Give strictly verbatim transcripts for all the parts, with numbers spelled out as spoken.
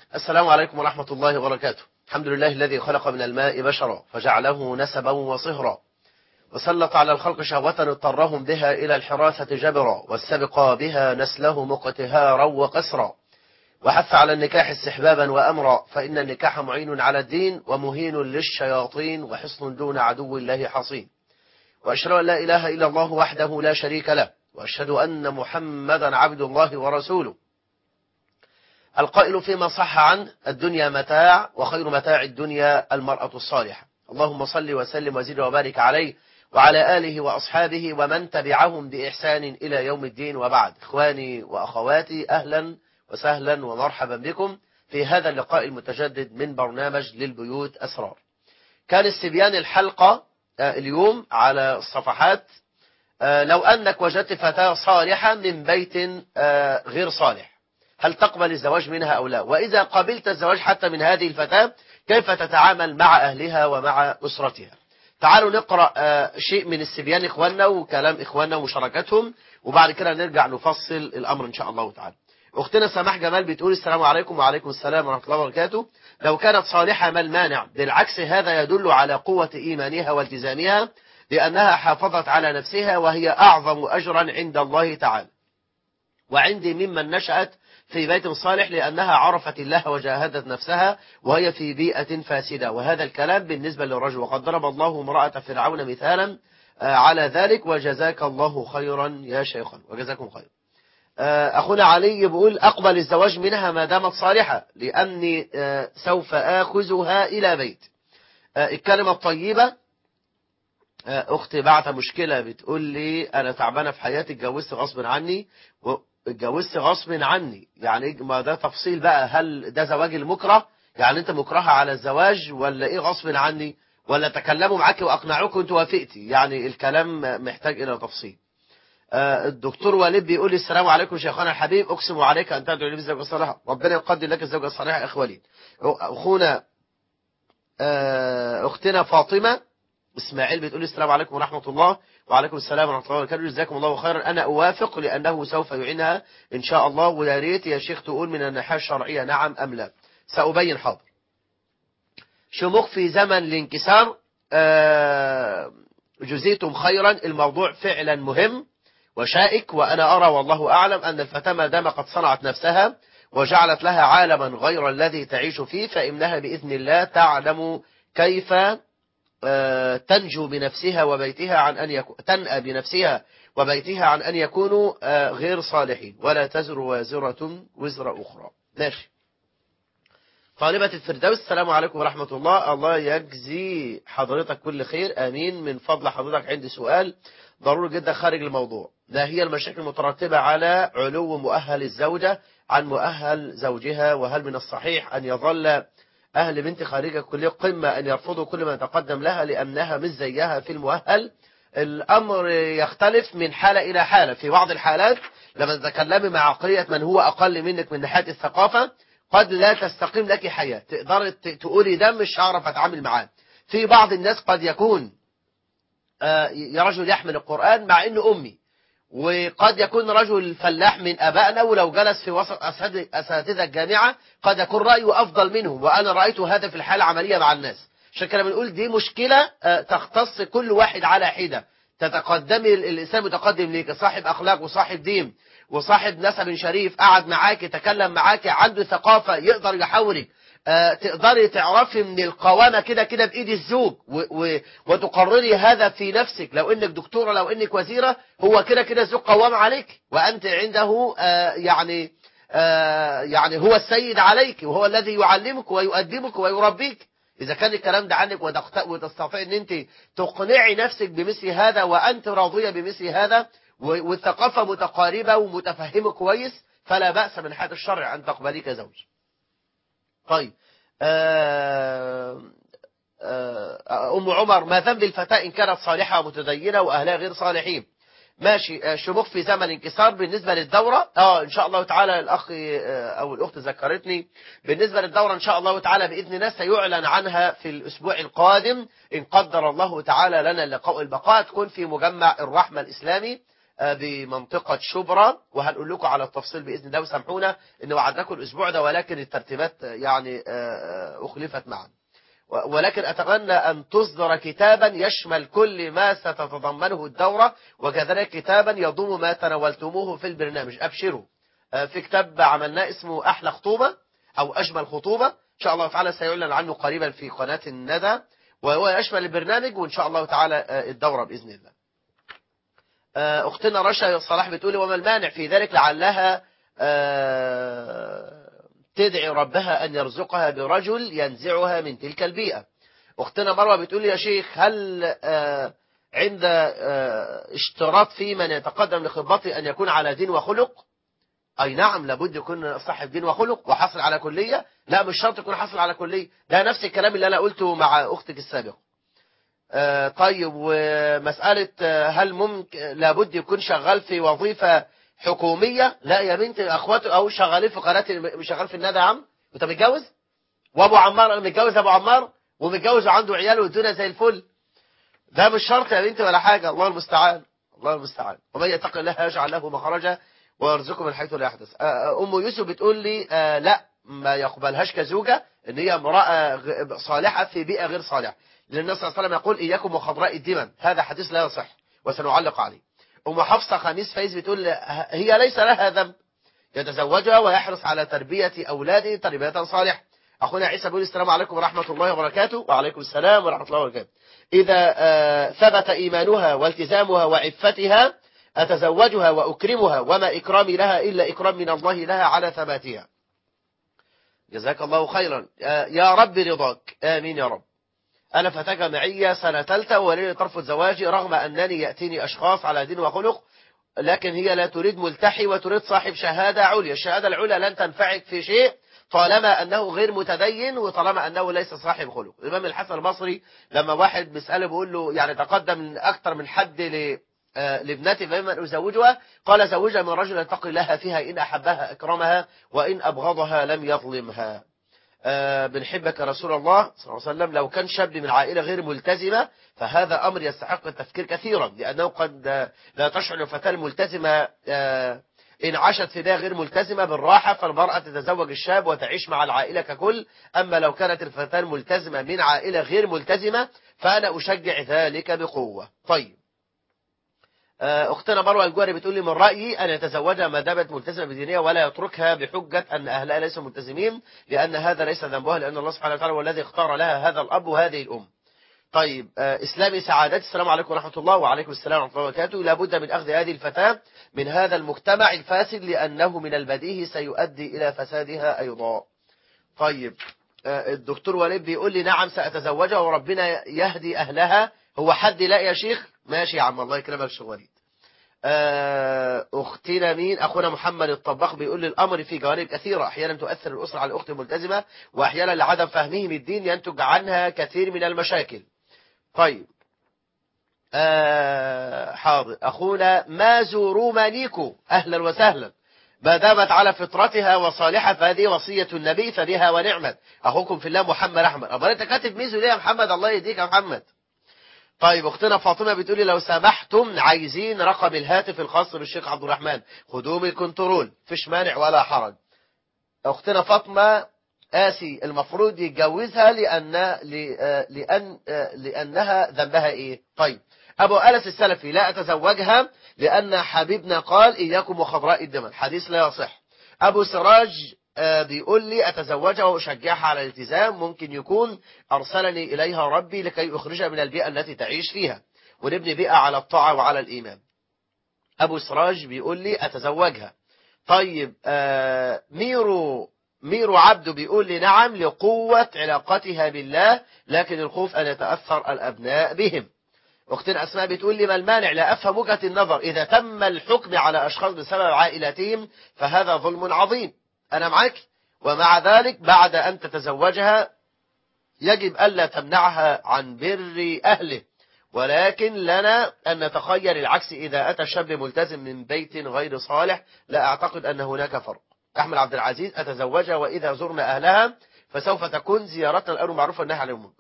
السلام عليكم ورحمة الله وبركاته. الحمد لله الذي خلق من الماء بشرا فجعله نسبا وصهرا، وسلط على الخلق شهوة اضطرهم بها إلى الحراثة جبرا، والسبق بها نسله مقتهارا وقسرا، وحث على النكاح استحبابا وأمرا، فإن النكاح معين على الدين ومهين للشياطين وحصن دون عدو الله حصين. وأشهد أن لا إله إلا الله وحده لا شريك له، وأشهد أن محمدا عبد الله ورسوله، القائل فيما صح عنه: الدنيا متاع وخير متاع الدنيا المرأة الصالحة. اللهم صل وسلم وزد وبارك عليه وعلى آله وأصحابه ومن تبعهم بإحسان إلى يوم الدين، وبعد. إخواني وأخواتي، أهلا وسهلا ومرحبا بكم في هذا اللقاء المتجدد من برنامج للبيوت أسرار. كان استبيان الحلقة اليوم على الصفحات: لو أنك وجدت فتاة صالحة من بيت غير صالح، هل تقبل الزواج منها أو لا؟ وإذا قبلت الزواج حتى من هذه الفتاة، كيف تتعامل مع أهلها ومع أسرتها؟ تعالوا نقرأ شيء من استبيان إخواننا وكلام إخواننا ومشاركتهم، وبعد كده نرجع نفصل الأمر إن شاء الله تعالى. أختنا سماح جمال بتقول: السلام عليكم. وعليكم السلام ورحمة الله وبركاته. لو كانت صالحة ما المانع؟ بالعكس، هذا يدل على قوة إيمانها والتزامها، لأنها حافظت على نفسها، وهي أعظم أجرا عند الله تعالى. وعندي ممن نشأت في بيت صالح لأنها عرفت الله وجاهدت نفسها وهي في بيئة فاسدة. وهذا الكلام بالنسبة للرجل، وقد ضرب الله امرأة فرعون مثالا على ذلك، وجزاك الله خيرا يا شيخنا، وجزاكم خيرا. أخونا علي بيقول: أقبل الزواج منها ما دامت صالحة، لأني سوف آخذها إلى بيت. الكلمة الطيبة. أختي بعت مشكلة بتقول لي: أنا تعبانة في حياتي، اتجوزت غصب عني. اتجوزت غصب عني يعني ما ده تفصيل بقى، هل ده زواج المكره؟ يعني انت مكرهة على الزواج ولا ايه غصب عني؟ ولا تكلموا معاك واقنعوك وانت وافقتي؟ يعني الكلام محتاج الى تفصيل. آه الدكتور وليد بيقول لي: السلام عليكم شيخنا الحبيب، اقسم عليك ان تدعو لي بالزوجة الصالحة، ربنا يقدر لك الزوجة الصالحة يا اخواني. اخونا آه اختنا فاطمة اسماعيل بتقول: السلام عليكم ورحمة الله. وعليكم السلام ورحمة الله وبركاته، جزاكم الله خيرا. أنا أوافق لأنه سوف يعينها إن شاء الله. ويا ريت يا شيخ تقول من الناحية الشرعية نعم أم لا. سأبين حاضر. شموخ في زمن الانكسار. آه جزيتم خيرا. الموضوع فعلا مهم وشائك، وأنا أرى والله أعلم أن الفتاة ما دام قد صنعت نفسها وجعلت لها عالما غير الذي تعيش فيه، فإنها بإذن الله تعلم كيف تنجو بنفسها وبيتها عن أن يكون تنأى بنفسها وبيتها عن أن يكونوا غير صالحين، ولا تزر وازرة وزر أخرى. ماشي. طالبة الفردوس: السلام عليكم ورحمة الله. الله يجزي حضرتك كل خير، آمين. من فضل حضرتك عندي سؤال ضروري جدا خارج الموضوع. ما هي المشاكل المترتبة على علو مؤهل الزوجة عن مؤهل زوجها؟ وهل من الصحيح أن يظل أهل بنت خارج الكلية قمة أن يرفضوا كل ما تقدم لها لأنها مش زيها في المؤهل؟ الأمر يختلف من حالة إلى حالة. في بعض الحالات لما تتكلمي مع عقلية من هو أقل منك من ناحية الثقافة قد لا تستقيم لك حياة، تقدر تقولي ده مش هعرف أتعامل معاه. في بعض الناس قد يكون يا رجل يحمل القرآن مع إنه أمي، وقد يكون رجل فلاح من أبائنا، ولو جلس في وسط أساتذة الجامعة قد يكون رأيه أفضل منهم، وأنا رأيت هذا في الحالة العملية مع الناس. عشان كده بنقول دي مشكلة تختص كل واحد على حدة. تتقدمي الإنسان متقدم ليك، صاحب أخلاق وصاحب دين وصاحب نسب شريف، قعد معاك تكلم معاك، عنده ثقافة، يقدر يحاورك، آه تقدري تعرفي من القوامة كده كده بإيد الزوج و و وتقرري هذا في نفسك. لو إنك دكتورة، لو إنك وزيرة، هو كده كده الزوج قوام عليك، وأنت عنده آه يعني آه يعني هو السيد عليك، وهو الذي يعلمك ويؤدبك ويربيك. إذا كان الكلام ده عنك وتستطيع أن أنت تقنعي نفسك بمثل هذا وأنت راضية بمثل هذا، والثقافة متقاربة ومتفهمة كويس، فلا بأس من حيث الشرع أن تقبلي كزوج. طيب. آه آه أم عمر: ما ذنب الفتاة إن كانت صالحة ومتدينة وأهلها غير صالحين؟ ماشي. شموخ في زمن انكسار. بالنسبة للدورة اه ان شاء الله تعالى الاخ او الاخت ذكرتني بالنسبة للدورة ان شاء الله تعالى باذن الله سيعلن عنها في الاسبوع القادم ان قدر الله تعالى لنا اللقاء البقاء. تكون في مجمع الرحمة الاسلامي بمنطقة شبرا، وهنقول لكم على التفصيل بإذن الله، وسامحونا إن وعدناكم الأسبوع ده ولكن الترتيبات يعني أخلفت معا. ولكن أتمنى أن تصدر كتابا يشمل كل ما ستتضمنه الدورة، وكذلك كتابا يضم ما تناولتموه في البرنامج. أبشروا، في كتاب عملناه اسمه أحلى خطوبة أو أجمل خطوبة، إن شاء الله تعالى سيعلن عنه قريبا في قناة الندى، وهو يشمل البرنامج وإن شاء الله تعالى الدورة بإذن الله. أختنا رشا صلاح بتقولي وما المانع في ذلك، لعلها تدعي ربها أن يرزقها برجل ينزعها من تلك البيئة. أختنا مروة بتقولي يا شيخ هل عند اشتراط في من يتقدم لخطبته أن يكون على دين وخلق؟ أي نعم، لابد يكون صاحب دين وخلق وحصل على كلية. لا مش شرط يكون حصل على كلية، ده نفس الكلام اللي أنا قلته مع أختك السابقة. آه طيب، ومسألة هل ممكن لابد يكون شغال في وظيفة حكومية؟ لا يا بنتي، أخواته أو شغالين في قناة، شغال في الندى. يا عم أنت متجوز؟ وأبو عمار أنا متجوز أبو عمار ومتجوز وعنده عيال والدنيا زي الفل. ده مش شرط يا بنتي ولا حاجة. الله المستعان، الله المستعان. ومن يتق الله يجعل له مخرجا ويرزقه من حيث لا يحتسب. أم يوسف بتقول لي آه لا ما يقبلهاش كزوجة، إن هي امرأة صالحة في بيئة غير صالحة، لأن النبي صلى الله عليه وسلم يقول إياكم وخضراء الدمن، هذا حديث لا يصح وسنعلق عليه. أم حفصة خميس فايز بتقول هي ليس لها ذنب، يتزوجها ويحرص على تربية أولاده تربية صالحة. أخونا عيسى بيقول السلام عليكم ورحمة الله وبركاته. وعليكم السلام ورحمة الله وبركاته. إذا آه ثبت إيمانها والتزامها وعفتها أتزوجها وأكرمها، وما إكرامي لها إلا إكرام من الله لها على ثباتها. جزاك الله خيرا يا رب رضاك، آمين يا رب. أنا فتاة جامعية سنة ثالثة ولي ترفض زواجي رغم أنني يأتيني أشخاص على دين وخلق، لكن هي لا تريد ملتحي وتريد صاحب شهادة عليا. الشهادة العليا لن تنفعك في شيء طالما أنه غير متدين وطالما أنه ليس صاحب خلق. الإمام الحسن البصري لما واحد بيسأله بيقول له يعني تقدم أكثر من حد ل لابنتي فمن أزوجها، قال زوجها من رجل يتقي الله فيها إن أحبها أكرمها وإن أبغضها لم يظلمها. أه بنحبك يا رسول الله صلى الله عليه وسلم. لو كان شاب من عائلة غير ملتزمة فهذا أمر يستحق التفكير كثيرا، لأنه قد لا تشعر الفتاة الملتزمة أه إن عاشت في بيئة غير ملتزمة بالراحة، فالمرأة تتزوج الشاب وتعيش مع العائلة ككل. أما لو كانت الفتاة الملتزمة من عائلة غير ملتزمة فأنا أشجع ذلك بقوة. طيب، أختنا مروة الجوهري بتقول لي من رأيي أن يتزوجها ما دامت ملتزمة بدينية ولا يتركها بحجة أن أهلها ليسوا ملتزمين، لأن هذا ليس ذنبها، لأن الله سبحانه وتعالى هو الذي اختار لها هذا الأب وهذه الأم. طيب، إسلامي سعادتي السلام عليكم ورحمة الله. وعليكم السلام ورحمة الله وبركاته. لابد من أخذ هذه الفتاة من هذا المجتمع الفاسد، لأنه من البديهي سيؤدي إلى فسادها أيضا. طيب، الدكتور وليد بيقول لي نعم سأتزوجها وربنا يهدي أهلها. هو حد لا يا شيخ؟ ماشي يا عم، الله يكرمك شيخ وليد. أختنا مين؟ أخونا محمد الطباخ بيقول لي الأمر في جوانب كثيرة، أحيانا تؤثر الأسرة على الأخت الملتزمة، وأحيانا لعدم فهمهم الدين ينتج عنها كثير من المشاكل. طيب، آه حاضر. أخونا مازو رومانيكو أهلا وسهلا. ما دامت على فطرتها وصالحة فهذه وصية النبي فبها ونعمت. أخوكم في الله محمد أحمد. أبقى أنت كاتب ميزو ليه يا محمد؟ الله يهديك يا محمد. طيب، أختنا فاطمة بتقولي لو سمحتم عايزين رقم الهاتف الخاص بالشيخ عبد الرحمن، خدوه من الكنترول، فيش مانع ولا حرج. أختنا فاطمة آسي المفروض يتجوزها لأن لأن لأنها ذنبها إيه؟ طيب، أبو أنس السلفي لا أتزوجها لأن حبيبنا قال إياكم وخضراء الدم، حديث لا يصح. أبو سراج بيقول لي أتزوجها وأشجعها على الالتزام، ممكن يكون أرسلني إليها ربي لكي أخرجها من البيئة التي تعيش فيها ونبني بيئة على الطاعة وعلى الإيمان. أبو سراج بيقول لي أتزوجها. طيب، آه ميرو ميرو عبده بيقول لي نعم لقوة علاقتها بالله، لكن الخوف أن يتأثر الأبناء بهم. أختنا أسماء بتقول لي ما المانع؟ لا أفهم وجهة النظر، إذا تم الحكم على أشخاص بسبب عائلاتهم فهذا ظلم عظيم. أنا معك، ومع ذلك بعد أن تتزوجها يجب ألا تمنعها عن بر أهله، ولكن لنا أن نتخير العكس إذا أتى شاب ملتزم من بيت غير صالح. لا أعتقد أن هناك فرق. أحمد عبد العزيز أتزوجها وإذا زرنا أهلها فسوف تكون زيارتنا الأمر معروفة النهي عن المنكر.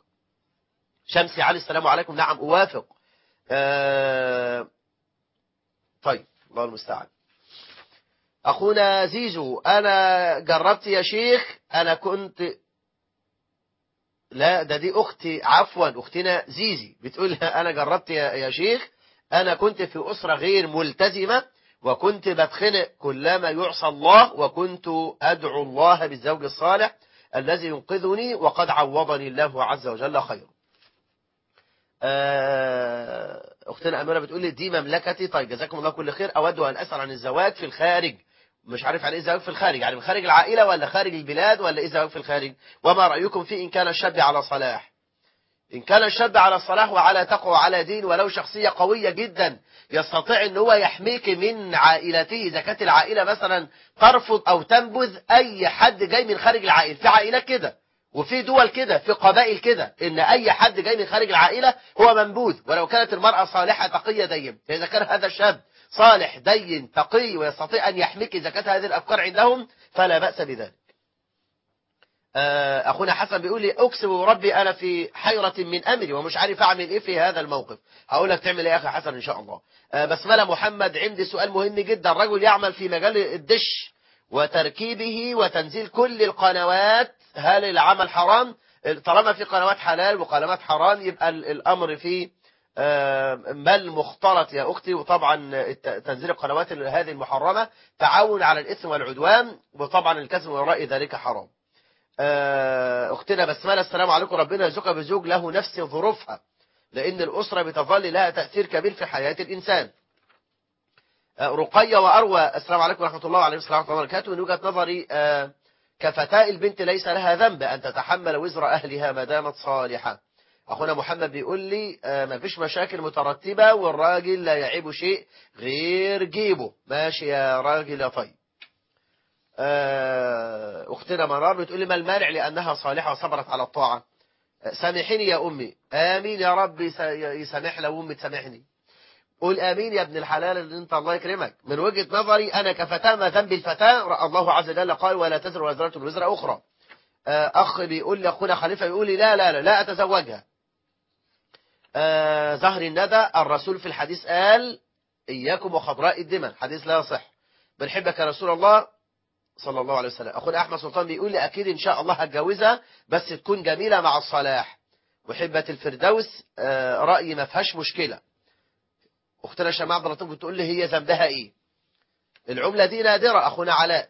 شمسي علي السلام عليكم. نعم أوافق. آه طيب، الله المستعان. أخونا زيزو، أنا جربت يا شيخ، أنا كنت، لا ده دي أختي، عفوا أختنا زيزي بتقول أنا جربت يا يا شيخ، أنا كنت في أسرة غير ملتزمة، وكنت بتخنق كلما يعصى الله، وكنت أدعو الله بالزوج الصالح الذي ينقذني، وقد عوضني الله عز وجل خير. أختنا أميرة بتقول لي دي مملكتي. طيب جزاكم الله كل خير. أود أن أسأل عن الزواج في الخارج. مش عارف يعني إيه الزواج في الخارج، يعني من خارج العائلة ولا خارج البلاد ولا إيه الزواج في الخارج؟ وما رأيكم فيه إن كان الشاب على صلاح؟ إن كان الشاب على صلاح وعلى تقوى وعلى دين، ولو شخصية قوية جدا يستطيع أن هو يحميك من عائلته، إذا كانت العائلة مثلا ترفض أو تنبذ أي حد جاي من خارج العائلة. في عائلات كده وفي دول كده، في قبائل كده، إن أي حد جاي من خارج العائلة هو منبوذ، ولو كانت المرأة صالحة تقية دين. فإذا كان هذا الشاب صالح دين تقي ويستطيع أن يحميك إذا كانت هذه الأفكار عندهم، فلا بأس بذلك. أخونا حسن بيقول لي أقسم ربي أنا في حيرة من أمري ومش عارف أعمل إيه في هذا الموقف. هقول لك تعمل إيه يا أخي حسن إن شاء الله. بسملة محمد، عندي سؤال مهم جدا. رجل يعمل في مجال الدش وتركيبه وتنزيل كل القنوات، هل العمل حرام؟ طالما في قنوات حلال وقنوات حرام يبقى الأمر فيه مال مختلط يا أختي. وطبعا تنزيل القنوات هذه المحرمة تعاون على الإثم والعدوان، وطبعا الكسب وراء ذلك حرام. أختنا بسملة، السلام عليكم، ربنا يرزقها بزوج له نفس ظروفها، لأن الأسرة بتظل لها تأثير كبير في حياة الإنسان. رقية وأروى، السلام عليكم ورحمة الله وعليكم السلام ورحمة الله وبركاته. من وجهة نظري كفتاة البنت ليس لها ذنب أن تتحمل وزر أهلها ما دامت صالحة. أخونا محمد بيقول لي ما فيش مشاكل مترتبة والراجل لا يعيب شيء غير جيبه. ماشي يا راجل يا طيب. أختنا مرار بتقول لي ما المانع لأنها صالحة وصبرت على الطاعة. سامحيني يا أمي. آمين يا رب يسامح لو أمي تسامحني. قول آمين يا ابن الحلال اللي أنت الله يكرمك. من وجهة نظري أنا كفتاة ما ذنب الفتاة؟ الله عز وجل قال ولا تزر وزرة وزر أخرى. أخ بيقول لي أخونا خليفة بيقول لي لا لا لا, لا أتزوجها. زهر الندى، الرسول في الحديث قال إياكم وخضراء الدماء، حديث لا يصح. بنحبك يا رسول الله صلى الله عليه وسلم. أخونا أحمد سلطان بيقول لي أكيد إن شاء الله هتجوزها، بس تكون جميلة مع الصلاح. وحبة الفردوس رأيي ما فيهاش مشكلة. أختنا شماعة عبد اللطيف بتقول لي هي ذنبها إيه؟ العملة دي نادرة. أخونا علاء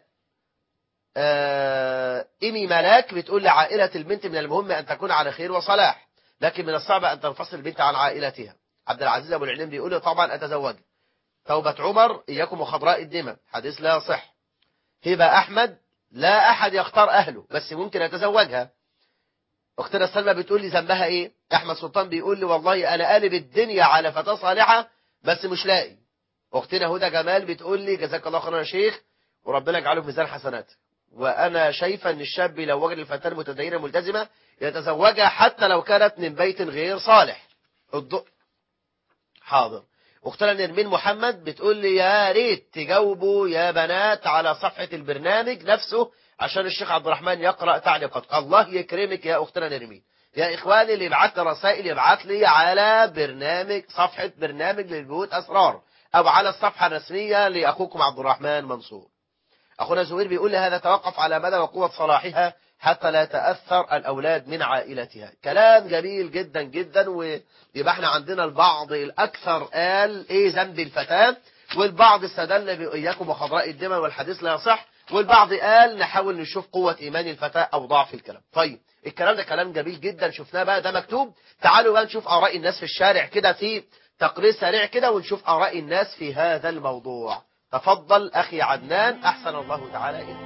إيمي ملاك بتقول لي عائلة البنت من المهم أن تكون على خير وصلاح، لكن من الصعب أن تنفصل البنت عن عائلتها. عبد العزيز أبو العليم بيقول لي طبعا أتزوج. توبة عمر إياكم وخضراء الدماء، حديث لا صح. هبة أحمد لا أحد يختار أهله بس ممكن أتزوجها. أختنا سلمى بتقول لي ذنبها إيه؟ أحمد سلطان بيقول لي والله أنا قالب الدنيا على فتاة صالحة بس مش لاقي. أختنا هدى جمال بتقول لي جزاك الله خيرا يا شيخ وربنا يجعله في ميزان حسنات، وأنا شايفة أن الشاب لو وجد الفتاة المتدينة ملتزمة يتزوجها حتى لو كانت من بيت غير صالح. الضوء حاضر. أختنا نرمين محمد بتقول لي يا ريت تجاوبوا يا بنات على صفحة البرنامج نفسه عشان الشيخ عبد الرحمن يقرأ تعليقات. الله يكرمك يا أختنا نرمين. يا إخواني اللي يبعت لي رسائل يبعت لي على برنامج صفحة برنامج للبيوت أسرار أو على الصفحة الرسمية لأخوكم عبد الرحمن منصور. أخونا زهير بيقول لي هذا توقف على مدى وقوة صلاحها حتى لا تأثر الأولاد من عائلتها. كلام جميل جدا جدا. ويبقى احنا عندنا البعض الأكثر قال إيه ذنب الفتاة، والبعض استدل بإياكم وخضراء الدماء والحديث لا يصح، والبعض قال نحاول نشوف قوة إيمان الفتاة أو ضعف الكلام. طيب الكلام ده كلام جميل جدا شفناه بقى ده مكتوب. تعالوا بقى نشوف آراء الناس في الشارع كده في تقرير سريع كده ونشوف آراء الناس في هذا الموضوع. تفضل أخي عدنان أحسن الله تعالى إليك.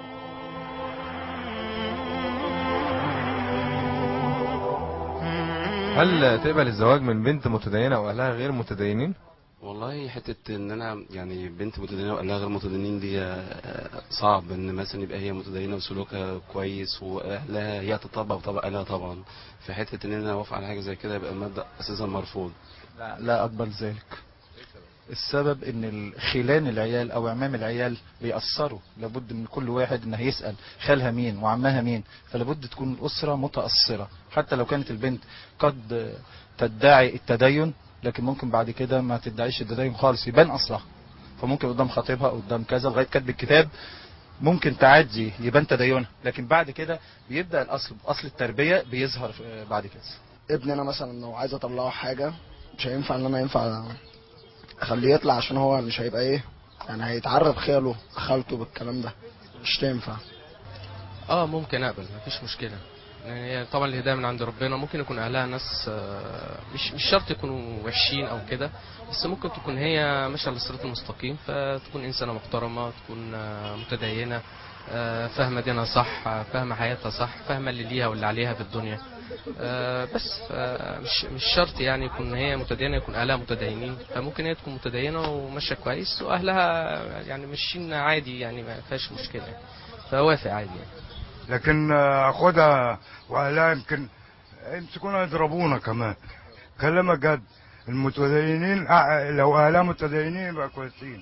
هل تقبل الزواج من بنت متدينة وأهلها غير متدينين؟ والله حتة ان انا يعني بنت متدينة واهلها غير متدينين دي صعب ان مثلا يبقى هي متدينة وسلوكها كويس واهلها هي تطبق وطبق اهلها طبعا. في حتة ان انا اوافق على حاجة زي كده يبقى المبدأ اساسا مرفوض. لا, لا اقبل ذلك. السبب ان خلان العيال او عمام العيال بيأثروا. لابد من كل واحد انه يسأل خالها مين وعمها مين، فلابد تكون الاسرة متأثرة. حتى لو كانت البنت قد تدعي التدين لكن ممكن بعد كده ما تدعيش التدين خالص يبان اصلها. فممكن قدام خطيبها قدام كذا لغايه كتب الكتاب ممكن تعدي يبان تدينها، لكن بعد كده بيبدا الاصل اصل التربيه بيظهر بعد كده. ابني انا مثلا لو عايز اطلعه حاجه مش هينفع ان انا ينفع اخليه يطلع، عشان هو مش هيبقى ايه يعني هيتعرض خاله خالته بالكلام ده، مش تنفع. اه ممكن اقبل، مفيش مشكله. يعني طبعا الهدايه من عند ربنا، ممكن يكون اهلها ناس مش مش شرط يكونوا وحشين او كده، بس ممكن تكون هي ماشيه على الصراط المستقيم، فتكون انسانه محترمه، تكون متدينه، فاهمه دينها صح، فاهمه حياتها صح، فاهمه اللي ليها واللي عليها في الدنيا. بس مش مش شرط يعني يكون هي متدينه يكون اهلها متدينين، فممكن هي تكون متدينه وماشيه كويس واهلها يعني ماشيين عادي، يعني ما فيهاش مشكله يعني، فوافق عادي يعني. لكن اخدها واهلها يمكن يمسكونا يضربونا كمان. كلامك جد، المتدينين لو اهلها متدينين يبقى كويسين.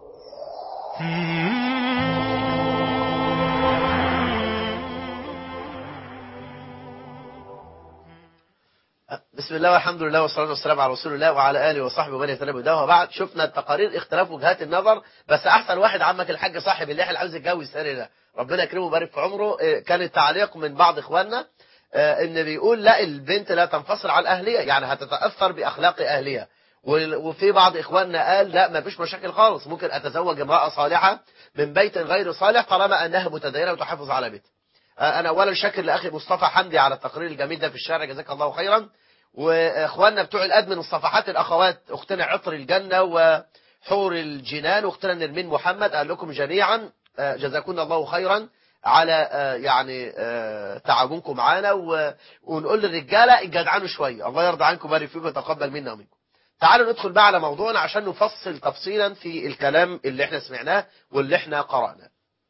بسم الله والحمد لله والصلاة والسلام على رسول الله وعلى آله وصحبه ومن يتبع هداه. وبعد شفنا التقارير اختلاف وجهات النظر، بس أحسن واحد عمك الحاج صاحب اللي اللي عاوز يتجوز ساري ده، ربنا يكرمه ويبارك في عمره. كان التعليق من بعض إخواننا إن بيقول لا البنت لا تنفصل عن أهلها، يعني هتتأثر بأخلاق أهلها. وفي بعض إخواننا قال لا ما فيش مشاكل خالص، ممكن أتزوج امرأة صالحة من بيت غير صالح طالما أنها متدينة وتحافظ على بيتها. أنا أولا شاكر لأخي مصطفى حمدي على التقرير الجميل ده في الشارع، جزاك الله خيرا. واخواننا بتوع الادمن الصفحات الاخوات اختنا عطر الجنه وحور الجنان واختنا نرمين محمد، قال لكم جميعا جزاكم الله خيرا على يعني تعاونكم معانا. ونقول للرجاله الجدعانوا شويه، الله يرضى عنكم ويبارك فيكم ويتقبل منا ومنكم. تعالوا ندخل بقى على موضوعنا عشان نفصل تفصيلا في الكلام اللي احنا سمعناه واللي احنا قرأناه.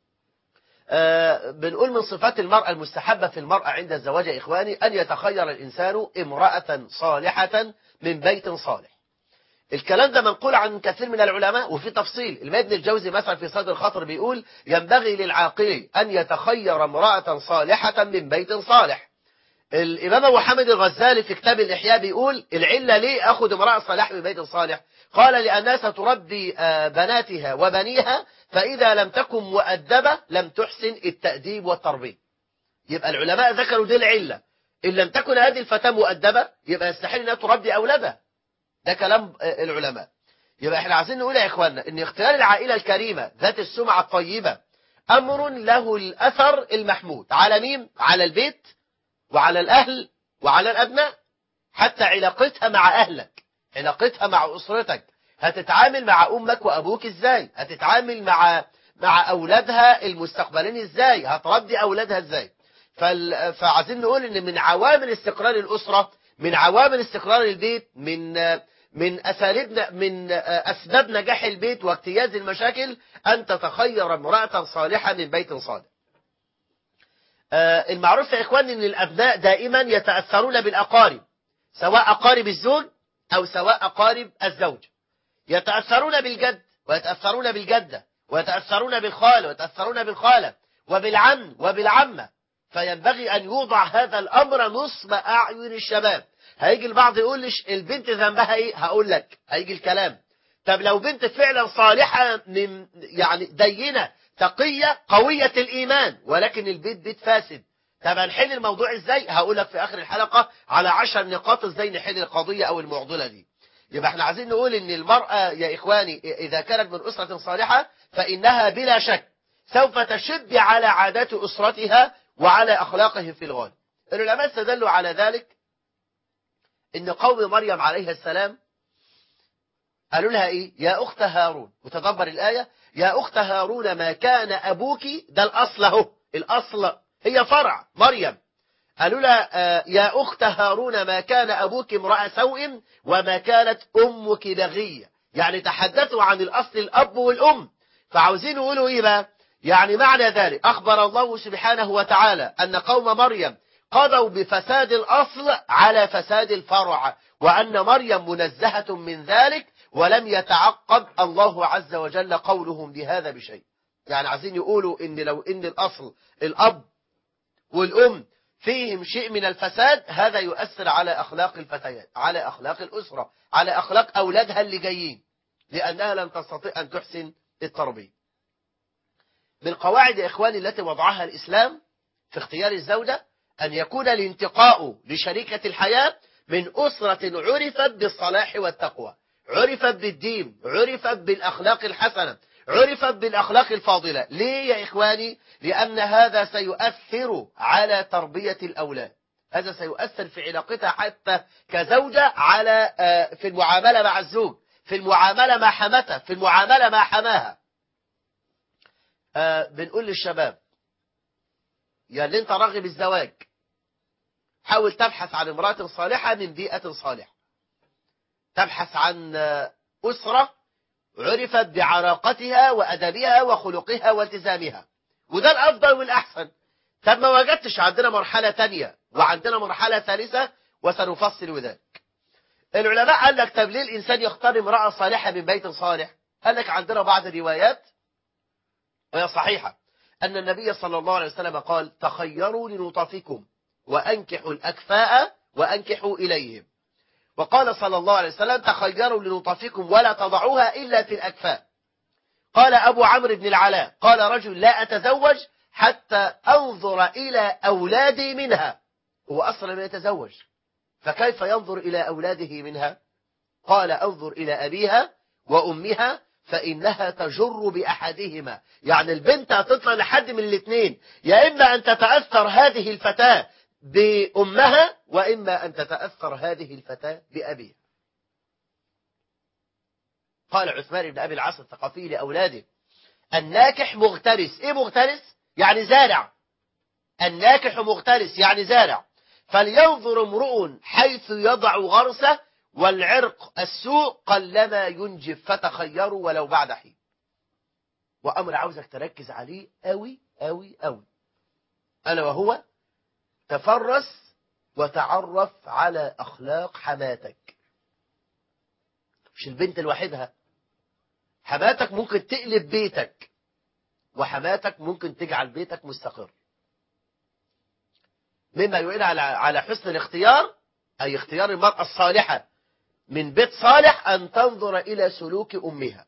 آه بنقول من صفات المرأة المستحبة في المرأة عند الزواج يا إخواني أن يتخير الإنسان امرأة صالحة من بيت صالح. الكلام ده منقول عن كثير من العلماء وفي تفصيل. ابن الجوزي مثلا في صيد الخاطر بيقول ينبغي للعاقل أن يتخير امرأة صالحة من بيت صالح. الإمام أبو حامد الغزالي في كتاب الإحياء بيقول العلة ليه أخذ امرأة صالحة من بيت صالح؟ قال لأنها ستربي بناتها وبنيها، فإذا لم تكن مؤدبة لم تحسن التأديب والتربية. يبقى العلماء ذكروا دي العلة، إن لم تكن هذه الفتاة مؤدبة يبقى يستحيل أنها تربي أولادها. ده كلام العلماء. يبقى احنا عايزين نقول يا إخواننا إن اختيار العائلة الكريمة ذات السمعة الطيبة أمر له الأثر المحمود على مين؟ على البيت وعلى الأهل وعلى الأبناء. حتى علاقتها مع أهلك، علاقتها مع أسرتك، هتتعامل مع أمك وأبوك إزاي، هتتعامل مع مع أولادها المستقبلين إزاي، هتربي أولادها إزاي. فعايزين نقول إن من عوامل استقرار الأسرة، من عوامل استقرار البيت، من من أساليبنا من أسباب نجاح البيت واجتياز المشاكل أن تتخير امرأة صالحة من بيت صالح. المعروف يا إخواني أن الأبناء دائما يتأثرون بالأقارب، سواء أقارب الزوج أو سواء أقارب الزوج. يتأثرون بالجد ويتأثرون بالجدة ويتأثرون بالخال ويتأثرون بالخالة وبالعم وبالعمة. فينبغي أن يوضع هذا الأمر نصب أعين الشباب. هيجي البعض يقول ليش البنت ذنبها إيه؟ هقول لك هيجي الكلام. طب لو بنت فعلا صالحة من يعني دينة تقية قوية الإيمان ولكن البيت بيت فاسد، طب هنحل الموضوع إزاي؟ هقول لك في آخر الحلقة على عشر نقاط إزاي نحل القضية أو المعضلة دي. يبقى احنا عايزين نقول ان المرأة يا إخواني إذا كانت من أسرة صالحة فإنها بلا شك سوف تشد على عادات أسرتها وعلى أخلاقهم في الغالب. العلماء استدلوا على ذلك ان قوم مريم عليها السلام قالوا لها ايه؟ يا أخت هارون، وتدبر الآية، يا أخت هارون ما كان أبوك، ده الأصل اهو، الأصل هي فرع مريم. قالوا لها يا أخت هارون ما كان أبوك امرأ سوء وما كانت أمك بغية. يعني تحدثوا عن الأصل الأب والأم. فعاوزين يقولوا إيه بقى؟ يعني معنى ذلك أخبر الله سبحانه وتعالى أن قوم مريم قضوا بفساد الأصل على فساد الفرع، وأن مريم منزهة من ذلك، ولم يتعقب الله عز وجل قولهم بهذا بشيء. يعني عايزين يقولوا إن لو إن الأصل الأب والأم فيهم شيء من الفساد، هذا يؤثر على أخلاق الفتيات، على أخلاق الأسرة، على أخلاق أولادها اللي جايين. لأنها لن تستطيع أن تحسن التربية. من قواعد يا إخواني التي وضعها الإسلام في اختيار الزوجة أن يكون الانتقاء لشريكة الحياة من أسرة عرفت بالصلاح والتقوى، عرفت بالدين، عرفت بالأخلاق الحسنة، عرفت بالأخلاق الفاضلة. ليه يا إخواني؟ لأن هذا سيؤثر على تربية الأولاد، هذا سيؤثر في علاقتها حتى كزوجة على في المعاملة مع الزوج، في المعاملة مع حماتها، في المعاملة مع حماها. بنقول للشباب يا اللي انت راغب الزواج، حاول تبحث عن امرأة صالحة من بيئة صالحة، تبحث عن أسرة عرفت بعراقتها وأدبها وخلقها والتزامها، وده الأفضل والأحسن. طب ما وجدتش، عندنا مرحلة تانية وعندنا مرحلة ثالثة وسنفصل ذلك. العلماء قال لك طب ليه الإنسان يختار امرأة صالحة من بيت صالح؟ قال لك عندنا بعض الروايات وهي صحيحة أن النبي صلى الله عليه وسلم قال تخيروا لنطفكم وأنكحوا الأكفاء وأنكحوا إليهم. وقال صلى الله عليه وسلم تخيروا لنطفكم ولا تضعوها إلا في الأكفاء. قال أبو عمرو بن العلاء قال رجل لا أتزوج حتى أنظر إلى أولادي منها. هو أصلا ما يتزوج، فكيف ينظر إلى أولاده منها؟ قال أنظر إلى أبيها وأمها فإنها تجر بأحدهما. يعني البنت هتطلع لحد من الاثنين، يا إما أن تتأثر هذه الفتاة بأمها وإما أن تتأثر هذه الفتاة بأبيها. قال عثمان بن أبي العاص الثقفي لأولاده الناكح مغترس. إيه مغترس؟ يعني زارع. الناكح مغترس يعني زارع. فلينظر امرؤ حيث يضع غرسه والعرق السوء قلما ينجب فتخيروا ولو بعد حين. وأمر عاوزك تركز عليه أوي أوي أوي، ألا وهو تفرس وتعرف على أخلاق حماتك. مش البنت لوحدها، حماتك ممكن تقلب بيتك، وحماتك ممكن تجعل بيتك مستقر. مما يعين على على حسن الاختيار أي اختيار المرأة الصالحة من بيت صالح أن تنظر إلى سلوك أمها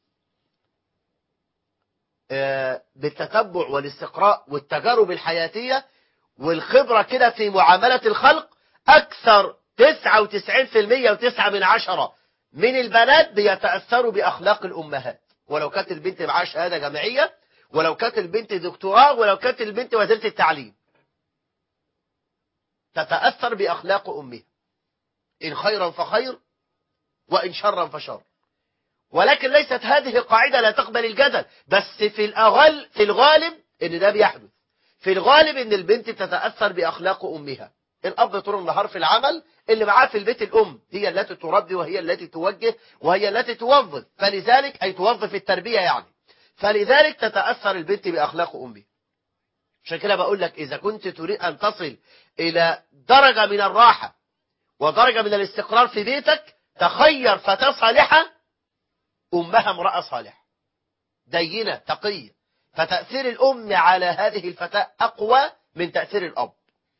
بالتتبع والاستقراء والتجارب الحياتية والخبرة كده في معاملة الخلق. أكثر تسعة وتسعين بالمئة وتسعة من عشرة من البنات بيتأثروا بأخلاق الأمهات، ولو كانت البنت معاها شهادة جامعية، ولو كانت البنت دكتوراه، ولو كانت البنت وزيرة التعليم، تتأثر بأخلاق أمها، إن خيرا فخير وإن شرا فشر. ولكن ليست هذه القاعدة لا تقبل الجدل، بس في الأغل في الغالب إن ده بيحدث. في الغالب إن البنت تتأثر بأخلاق أمها. الأب طول النهار في العمل، اللي معاه في البيت الأم هي التي تربي وهي التي توجه وهي التي توظف، فلذلك أي توظف التربية يعني، فلذلك تتأثر البنت بأخلاق أمها. عشان كده بقول لك إذا كنت تريد أن تصل إلى درجة من الراحة ودرجة من الاستقرار في بيتك، تخير فتاة صالحة أمها امرأة صالحة دينة تقية، فتأثير الأم على هذه الفتاة أقوى من تأثير الأب.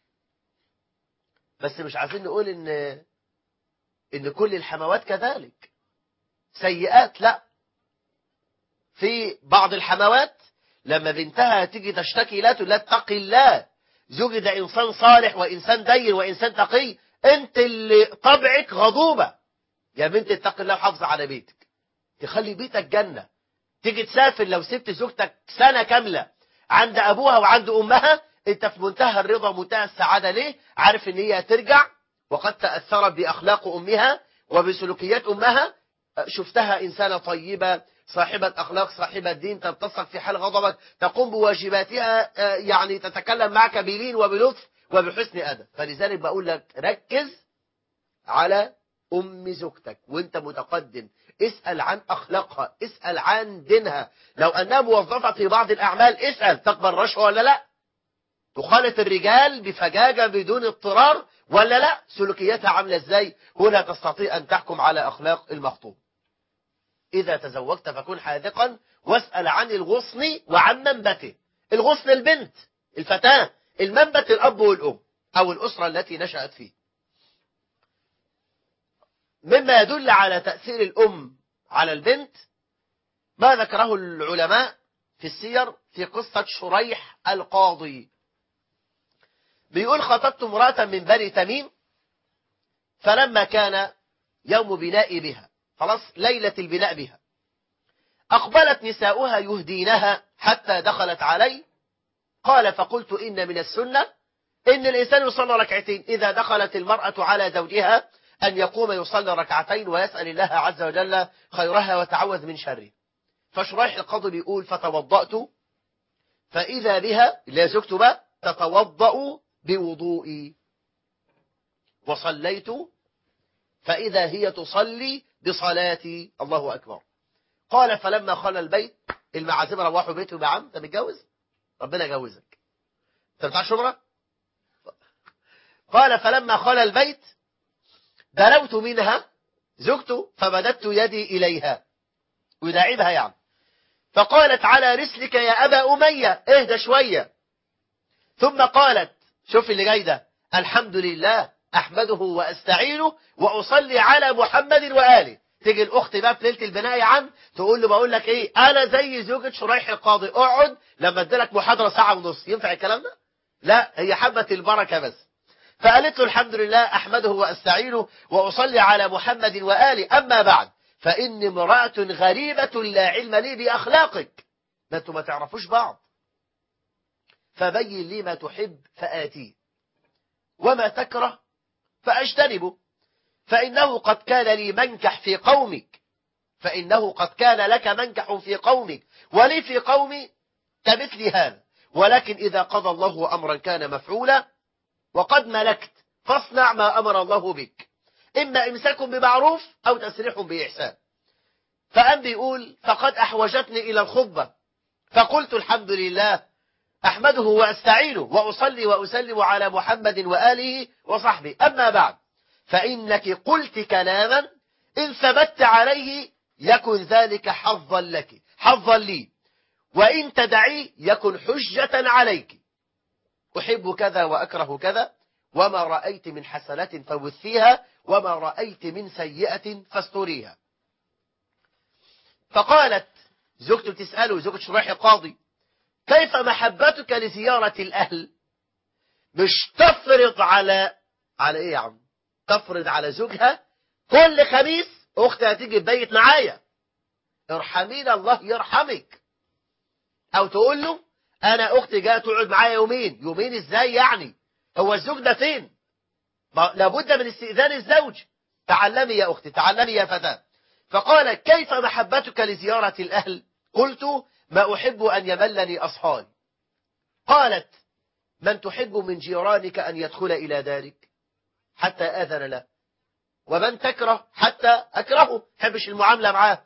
بس مش عايزين نقول إن إن كل الحموات كذلك سيئات، لا. في بعض الحموات لما بنتها تيجي تشتكي لا لا تتقي الله، زوجي ده إنسان صالح وإنسان دين وإنسان تقي، أنت اللي طبعك غضوبة. يا بنت اتقي الله وحافظ على بيتك، تخلي بيتك جنة. تيجي تسافر لو سبت زوجتك سنة كاملة عند أبوها وعند أمها، أنت في منتهى الرضا منتهى السعادة. ليه؟ عارف إن هي هترجع وقد تأثرت بأخلاق أمها وبسلوكيات أمها. شفتها إنسانة طيبة صاحبة أخلاق صاحبة دين، تتصل في حال غضبك، تقوم بواجباتها، يعني تتكلم معك بلين وبلطف وبحسن أدب. فلذلك بقول لك ركز على أم زوجتك وانت متقدم، اسأل عن أخلاقها، اسأل عن دينها. لو أنها موظفة في بعض الأعمال اسأل تقبل رشوة ولا لا، تخالط الرجال بفجاجة بدون اضطرار ولا لا، سلوكياتها عاملة ازاي. هنا تستطيع أن تحكم على أخلاق المخطوب. إذا تزوجت فكن حاذقا واسأل عن الغصن وعن منبته. الغصن البنت الفتاة، المنبت الأب والأم أو الأسرة التي نشأت فيه. مما يدل على تأثير الأم على البنت ما ذكره العلماء في السير في قصة شريح القاضي. بيقول خطبت امرأة من بني تميم، فلما كان يوم بناء بها، خلاص ليلة البناء بها، أقبلت نساؤها يهدينها حتى دخلت علي. قال فقلت إن من السنة إن الإنسان يصلي ركعتين إذا دخلت المرأة على زوجها، أن يقوم يصلي ركعتين ويسأل الله عز وجل خيرها وتعوذ من شره. فشريح القاضي بيقول فتوضأت فإذا بها اللي زوجته بقى تتوضأ بوضوئي، وصليت فإذا هي تصلي بصلاتي. الله أكبر. قال فلما خلى البيت، المعازيم روحوا بيته. يا عم انت متجوز، ربنا يجوزك، انت بتاع شبرة. قال فلما خلى البيت دلوت منها زوجته فمددت يدي إليها وداعبها يعني، فقالت على رسلك يا أبا أمية، اهدى شوية. ثم قالت، شوف اللي جاي ده، الحمد لله أحمده وأستعينه وأصلي على محمد وآله. تيجي الأخت بقى في ليلة البناء يا عم تقول له بقول لك إيه، أنا زي زوجة شريح القاضي، اقعد لما اديلك محاضرة ساعة ونص. ينفع الكلام ده؟ لا، هي حبة البركة بس. فقالت له الحمد لله أحمده وأستعينه وأصلي على محمد وآله، أما بعد فإني امرأة غريبة لا علم لي بأخلاقك، ما أنتم ما تعرفوش بعض، فبين لي ما تحب فآتيه وما تكره فأجتنبه، فإنه قد كان لي منكح في قومك فإنه قد كان لك منكح في قومك ولي في قومي كمثل هذا، ولكن إذا قضى الله أمرا كان مفعولا وقد ملكت فاصنع ما أمر الله بك، إما إمساك بمعروف أو تسريح بإحسان. فأن بيقول فقد أحوجتني إلى الخطبة، فقلت الحمد لله أحمده وأستعينه وأصلي وأسلم على محمد وآله وصحبه، أما بعد فإنك قلت كلاما إن ثبت عليه يكن ذلك حظا لك حظا لي، وإن تدعي يكن حجة عليك. أحب كذا وأكره كذا، وما رأيت من حسنة فوثيها، وما رأيت من سيئة فاستريها. فقالت زوجته تسأله، زوجة شريح القاضي، كيف محبتك لزيارة الأهل؟ مش تفرض على على إيه يا عم؟ تفرض على زوجها كل خميس أختي هتيجي تبيت معايا، ارحمينا الله يرحمك. أو تقول له أنا أختي جاية تقعد معايا يومين. يومين إزاي يعني؟ هو الزوج ده فين؟ لابد من استئذان الزوج. تعلمي يا أختي، تعلمي يا فتاة. فقال كيف محبتك لزيارة الأهل؟ قلت ما أحب أن يملني أصحابي. قالت من تحب من جيرانك أن يدخل إلى دارك حتى آذن له، ومن تكره حتى أكرهه، حبش المعاملة معاه.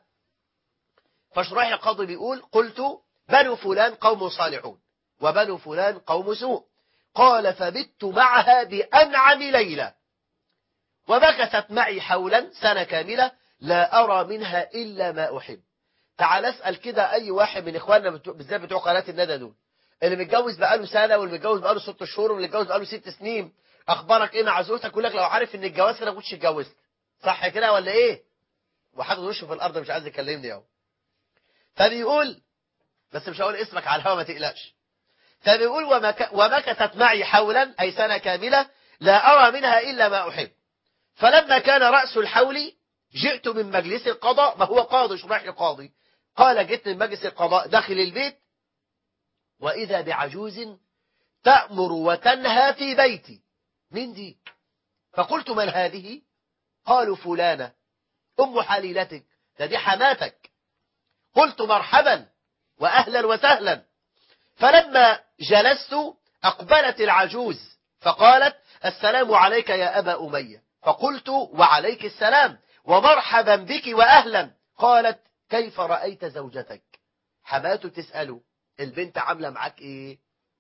فشريح القاضي بيقول قلت بنو فلان قوم صالحون وبنو فلان قوم سوء. قال فبت معها بأنعم ليلة ومكثت معي حولا سنة كاملة لا أرى منها إلا ما أحب. تعال اسأل كده أي واحد من إخواننا بالذات بتوع قناة الندى دول، اللي متجوز بقاله سنة واللي متجوز بقاله ست شهور واللي متجوز بقاله ست سنين، أخبارك إيه مع زوجتك؟ يقول لك لو عارف إن الجواز كده ما كنتش اتجوزت. صح كده ولا إيه؟ وحاطط وشه في الأرض مش عايز يكلمني أهو. فبيقول بس مش هقول اسمك على الهوا ما تقلقش. فبيقول ومك... ومكثت معي حولا أي سنة كاملة لا أرى منها إلا ما أحب. فلما كان رأس الحول جئت من مجلس القضاء، ما هو قاضي شريح القاضي. قال جئت من مجلس القضاء داخل البيت وإذا بعجوز تأمر وتنهى في بيتي. من دي؟ فقلت من هذه؟ قالوا فلانة أم حليلتك، ده دي حماتك. قلت مرحبا وأهلا وسهلا. فلما جلست أقبلت العجوز فقالت السلام عليك يا أبا أمية. فقلت وعليك السلام ومرحبا بك وأهلا. قالت كيف رأيت زوجتك؟ حماته تسأله البنت عاملة معاك إيه؟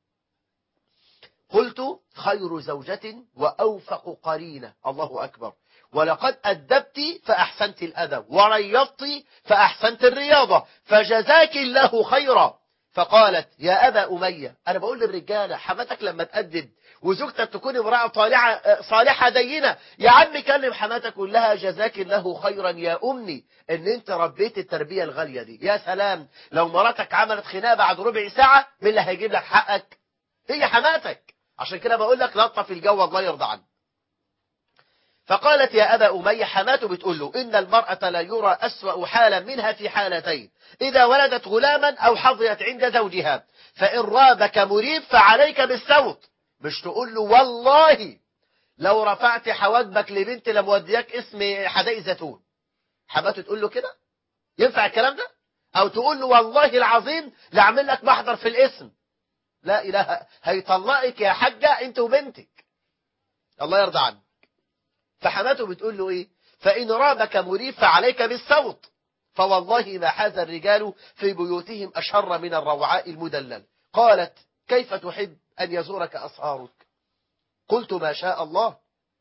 قلت خير زوجة وأوفق قرينة. الله أكبر. ولقد أدبت فأحسنت الأدب وريضت فأحسنت الرياضة، فجزاك الله خيرا. فقالت يا أبا أمية، أنا بقول للرجالة حماتك لما تأدب وزوجتك تكون امرأة طالعة صالحة دينة، يا عم كلم حماتك قول لها جزاك الله خيرا يا أمي إن أنت ربيت التربية الغالية دي. يا سلام لو مراتك عملت خناقة بعد ربع ساعة مين اللي هيجيب لك حقك؟ هي حماتك. عشان كده بقول لك لطف الجو الله يرضى عنك. فقالت يا أبا أمية، حماته بتقول له إن المرأة لا يرى أسوأ حالا منها في حالتين: إذا ولدت غلاما أو حظيت عند زوجها، فإن رابك مريب فعليك بالسوط. مش تقول له والله لو رفعت حواجبك لبنت لمودياك اسم حدائق زيتون. حماته تقول له كده؟ ينفع الكلام ده؟ أو تقول له والله العظيم لأعمل لك محضر في الاسم. لا إله، هيطلقك يا حاجة أنت وبنتك. الله يرضى عنك. فحماته بتقول له إيه؟ فإن رابك مريب فعليك بالسوط، فوالله ما حاز الرجال في بيوتهم أشر من الروعاء المدلل. قالت كيف تحب أن يزورك أصهارك؟ قلت ما شاء الله.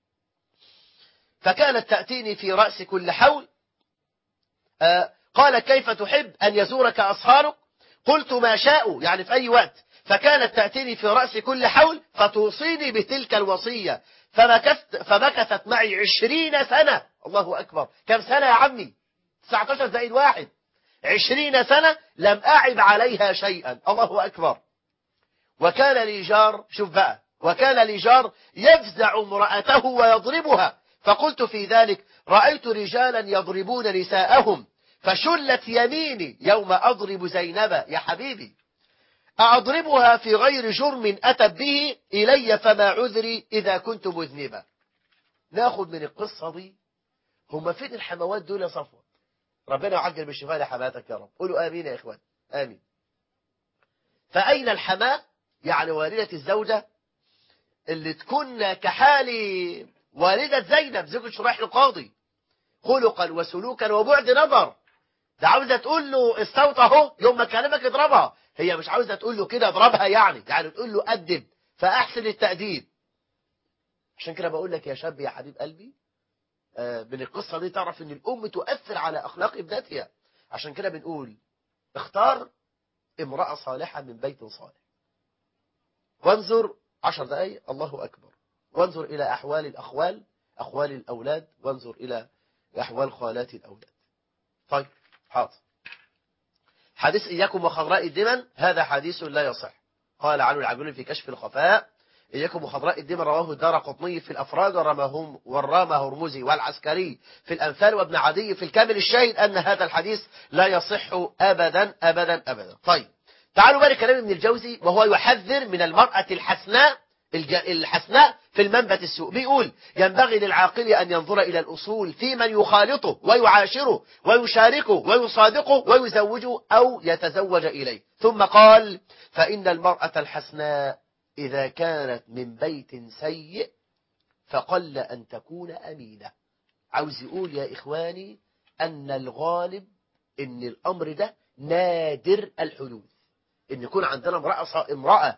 فكانت تأتيني في رأس كل حول. آه قال كيف تحب أن يزورك أصهارك؟ قلت ما شاء، يعني في أي وقت. فكانت تأتيني في رأس كل حول فتوصيني بتلك الوصية. فمكثت, فمكثت معي عشرين سنة. الله أكبر. كم سنة يا عمي؟ تسعة عشر زائد واحد، عشرين سنة لم أعب عليها شيئا. الله أكبر. وكان لي جار، شوف بقى، وكان لي جار يفزع امرأته ويضربها. فقلت في ذلك رأيت رجالا يضربون نساءهم، فشلت يميني يوم أضرب زينب. يا حبيبي أضربها في غير جرم أتت به إلي، فما عذري إذا كنت مذنبا. ناخد من القصة دي هم فين الحموات دول يا صفوة؟ ربنا يعجل بالشفاء لحماتك يا رب. قولوا آمين يا إخوان، آمين. فأين الحماة؟ يعني والدة الزوجة اللي تكون كحال والدة زينب زوجة شريح القاضي، خلقا وسلوكا وبعد نظر. ده عاوزة تقول له الصوت اهو يوم ما كلامك اضربها، هي مش عاوزة تقول له كده اضربها، يعني يعني تقول له أدب، فأحسن التأديب. عشان كده بقول لك يا شاب يا حبيب قلبي، آه من القصة دي تعرف ان الأم تؤثر على أخلاق ابنتها. عشان كده بنقول اختار امرأة صالحة من بيت صالح، وانظر عشر دقايق الله أكبر، وانظر إلى أحوال الأخوال، أخوال الأولاد، وانظر إلى أحوال خالات الأولاد. طيب حاضر. حديث إياكم وخضراء الدمن هذا حديث لا يصح. قال عنه العجلوني في كشف الخفاء إياكم وخضراء الدمن رواه الدارقطني في الأفراد، والرامة هرمزي والعسكري في الأنفال، وابن عدي في الكامل. الشاهد أن هذا الحديث لا يصح أبدا أبدا أبدا. طيب تعالوا بقى كلام ابن الجوزي وهو يحذر من المرأة الحسناء الحسناء في المنبت السوء. بيقول ينبغي للعاقل أن ينظر إلى الأصول في من يخالطه ويعاشره ويشاركه ويصادقه ويزوجه أو يتزوج إليه. ثم قال فإن المرأة الحسناء إذا كانت من بيت سيء فقل أن تكون أمينة. عاوز يقول يا إخواني أن الغالب أن الأمر ده نادر الحدوث، أن يكون عندنا امرأة امرأة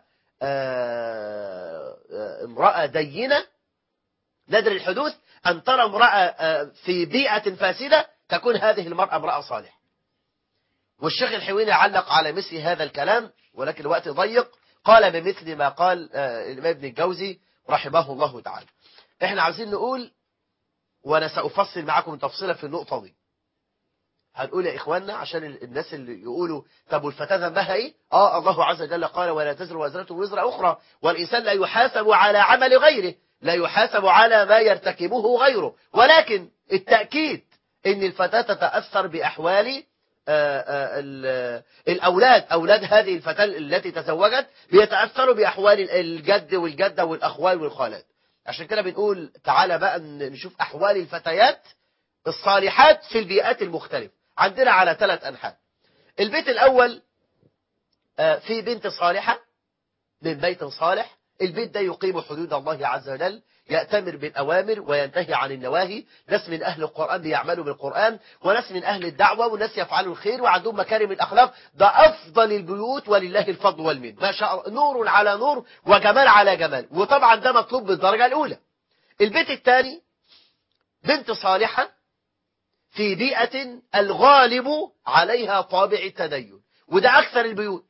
آه امرأة دينة. نادر الحدوث أن ترى امرأة في بيئة فاسدة تكون هذه المرأة امرأة صالحة. والشيخ الحويني علق على مثل هذا الكلام ولكن الوقت ضيق، قال بمثل ما قال الإمام ابن الجوزي رحمه الله تعالى. احنا عاوزين نقول، وانا سأفصل معكم تفصيلا في النقطة دي، هنقول يا إخواننا عشان الناس اللي يقولوا طب والفتاة ذنبها إيه؟ آه الله عز وجل قال ولا تزر وازرة وزر أخرى، والإنسان لا يحاسب على عمل غيره، لا يحاسب على ما يرتكبه غيره. ولكن التأكيد إن الفتاة تتأثر بأحوال آآ آآ الأولاد، أولاد هذه الفتاة التي تزوجت بيتأثروا بأحوال الجد والجدة والأخوال والخالات. عشان كده بنقول تعالى بقى نشوف أحوال الفتيات الصالحات في البيئات المختلفة. عندنا على ثلاث أنحاء. البيت الأول في بنت صالحة من بيت صالح، البيت ده يقيم حدود الله عز وجل، يأتمر بالأوامر وينتهي عن النواهي، ناس من أهل القرآن بيعملوا بالقرآن، وناس من أهل الدعوة، وناس يفعلوا الخير وعندهم مكارم الأخلاق. ده أفضل البيوت ولله الفضل والمن، ما شاء الله، نور على نور وجمال على جمال، وطبعا ده مطلوب بالدرجة الأولى. البيت الثاني بنت صالحة في بيئة الغالب عليها طابع التدين، وده أكثر البيوت،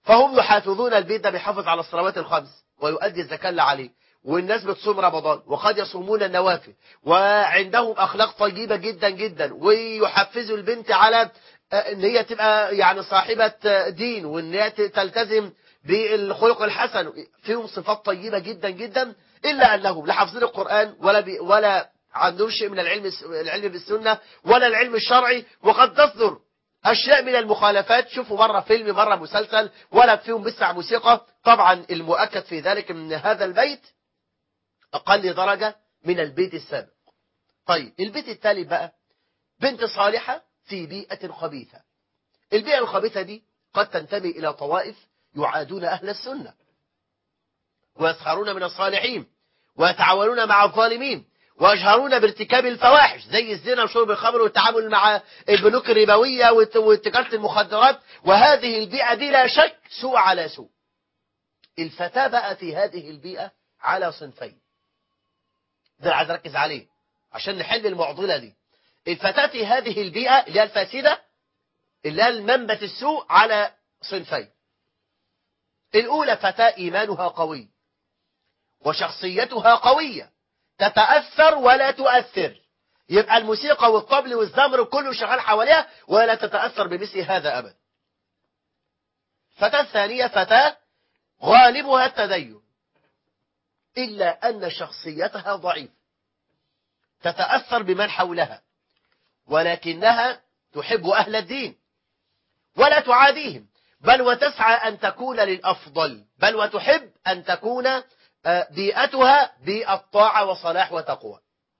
فهم يحافظون البيت ده بيحافظ على الصلوات الخمس ويؤدي الزكاة اللي عليه، والناس بتصوم رمضان وقد يصومون النوافل، وعندهم أخلاق طيبة جدا جدا، ويحفزوا البنت على ان هي تبقى يعني صاحبة دين، وان هي تلتزم بالخلق الحسن، فيهم صفات طيبة جدا جدا، إلا أنهم لا حافظين القرآن ولا بي ولا عندهم شيء من العلم العلم بالسنة ولا العلم الشرعي، وقد تصدر أشياء من المخالفات. شوفوا مرة فيلم مرة مسلسل ولا فيهم بسع موسيقى. طبعا المؤكد في ذلك من هذا البيت أقل درجة من البيت السابق. طيب البيت التالي بقى بنت صالحة في بيئة خبيثة. البيئة الخبيثة دي قد تنتمي إلى طوائف يعادون أهل السنة ويسخرون من الصالحين ويتعاونون مع الظالمين ويجهرون بارتكاب الفواحش زي الزنا وشرب الخمر والتعامل مع البنوك الربوية وتجارة المخدرات. وهذه البيئة دي لا شك سوء على سوء. الفتاة بقى في هذه البيئة على صنفين، ده عايز أركز عليه عشان نحل المعضلة دي. الفتاة في هذه البيئة اللي هي الفاسدة اللي هي المنبت السوء على صنفين. الأولى فتاة إيمانها قوي وشخصيتها قوية تتأثر ولا تؤثر، يبقى الموسيقى والطبل والزمر كله شغال حواليها ولا تتأثر بمثل هذا أبدا. فتاة الثانية فتاة غالبها التدين إلا أن شخصيتها ضعيفة تتأثر بمن حولها، ولكنها تحب أهل الدين ولا تعاديهم، بل وتسعى أن تكون للأفضل، بل وتحب أن تكون بيئتها بالطاعة وصلاح وتقوى.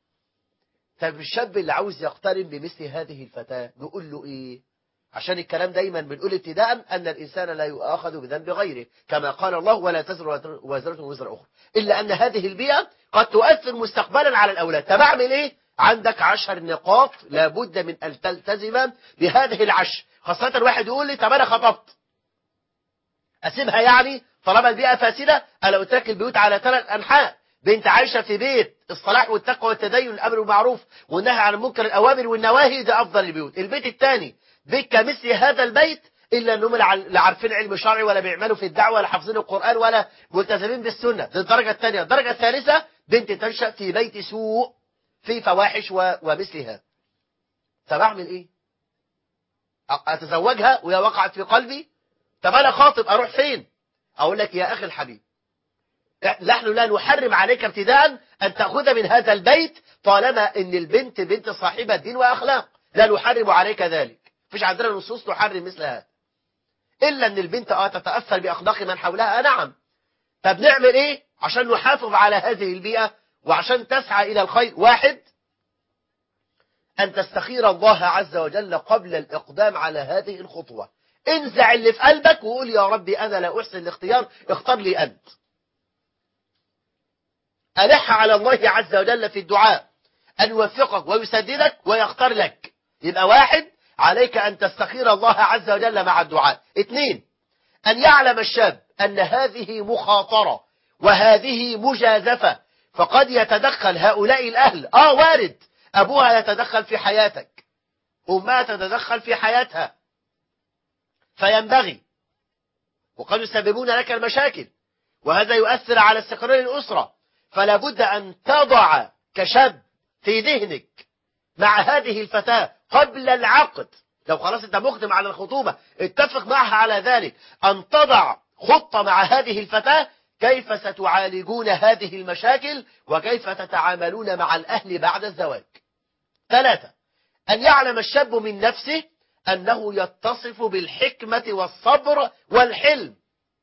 طب الشاب اللي عاوز يقترن بمثل هذه الفتاة نقول له إيه؟ عشان الكلام دايما بنقول ابتداء أن الإنسان لا يؤاخذ بذنب غيره، كما قال الله ولا تزر وازرة وزر أخرى، إلا أن هذه البيئة قد تؤثر مستقبلا على الأولاد. طب أعمل إيه؟ عندك عشر نقاط لابد من أن تلتزم بهذه العشر. خاصة واحد يقول لي طب أنا خطبت أسيبها يعني طالما البيئة فاسدة؟ أنا قلت لك البيوت على ثلاث أنحاء، بنت عايشة في بيت الصلاح والتقوى والتدين والأمر بالمعروف والنهي عن المنكر الأوامر والنواهي، ده أفضل البيوت. البيت الثاني بيت كمثل هذا البيت إلا أنهم لا عارفين علم شرعي ولا بيعملوا في الدعوة ولا حافظين القرآن ولا ملتزمين بالسنة، دي الدرجة الثانية. الدرجة الثالثة بنت تنشأ في بيت سوء في فواحش ومثلها. طب أعمل إيه؟ أتزوجها وهي وقعت في قلبي؟ طب أنا خاطب أروح فين؟ أقول لك يا أخي الحبيب، نحن لا نحرم عليك ابتداء أن تأخذ من هذا البيت طالما أن البنت بنت صاحبة دين وأخلاق، لا نحرم عليك ذلك، فيش عندنا نصوص تحرم مثل هذا، إلا أن البنت آه تتأثر بأخلاق من حولها. آه نعم. طب نعمل إيه عشان نحافظ على هذه البيئة وعشان تسعى إلى الخير؟ واحد، أن تستخير الله عز وجل قبل الإقدام على هذه الخطوة. انزع اللي في قلبك وقول يا ربي أنا لا أحسن الاختيار، اختار لي أنت. ألح على الله عز وجل في الدعاء أن يوفقك ويسددك ويختار لك. يبقى واحد، عليك أن تستخير الله عز وجل مع الدعاء. اثنين، أن يعلم الشاب أن هذه مخاطرة وهذه مجازفة، فقد يتدخل هؤلاء الأهل. آه وارد أبوها يتدخل في حياتك، أمها تتدخل في حياتها، فينبغي وقد يسببون لك المشاكل، وهذا يؤثر على استقرار الأسرة. فلا بد أن تضع كشاب في ذهنك مع هذه الفتاة قبل العقد، لو خلاص أنت مقدم على الخطوبة اتفق معها على ذلك، أن تضع خطة مع هذه الفتاة كيف ستعالجون هذه المشاكل وكيف تتعاملون مع الأهل بعد الزواج. ثلاثة، أن يعلم الشاب من نفسه أنه يتصف بالحكمة والصبر والحلم.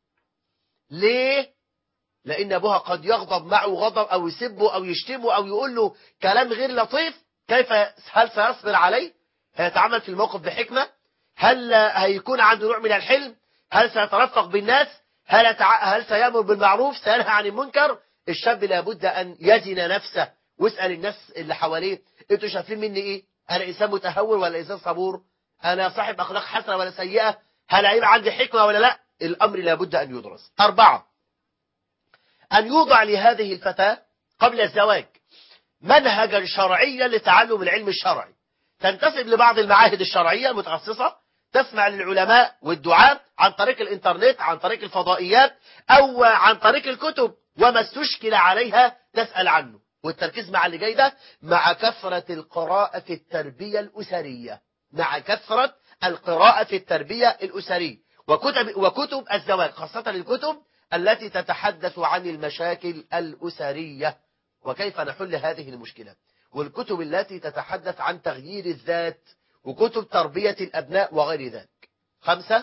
ليه؟ لأن أبوها قد يغضب معه غضب أو يسبه أو يشتمه أو يقول له كلام غير لطيف. كيف هل سيصبر عليه؟ هيتعامل في الموقف بحكمة؟ هل هيكون عنده نوع من الحلم؟ هل سيترفق بالناس؟ هل هل سيأمر بالمعروف؟ سينهى عن المنكر؟ الشاب لابد أن يزن نفسه واسأل الناس اللي حواليه انتوا شايفين مني ايه؟ انا انسان متهور ولا انسان صبور؟ انا صاحب اخلاق حسنه ولا سيئه؟ هل هيبقى عندي حكمه ولا لا؟ الامر لابد ان يدرس. أربعة، أن يوضع لهذه الفتاة قبل الزواج منهجا شرعيا لتعلم العلم الشرعي، تنتسب لبعض المعاهد الشرعية المتخصصة، تسمع للعلماء والدعاة عن طريق الانترنت، عن طريق الفضائيات، أو عن طريق الكتب، وما استشكل عليها تسأل عنه. والتركيز مع اللي جاي ده مع كثرة القراءة في التربية الأسرية، مع كثرة القراءة في التربية الأسرية وكتب, وكتب الزواج، خاصة الكتب التي تتحدث عن المشاكل الأسرية وكيف نحل هذه المشكلة، والكتب التي تتحدث عن تغيير الذات، وكتب تربية الأبناء وغير ذلك. خمسة،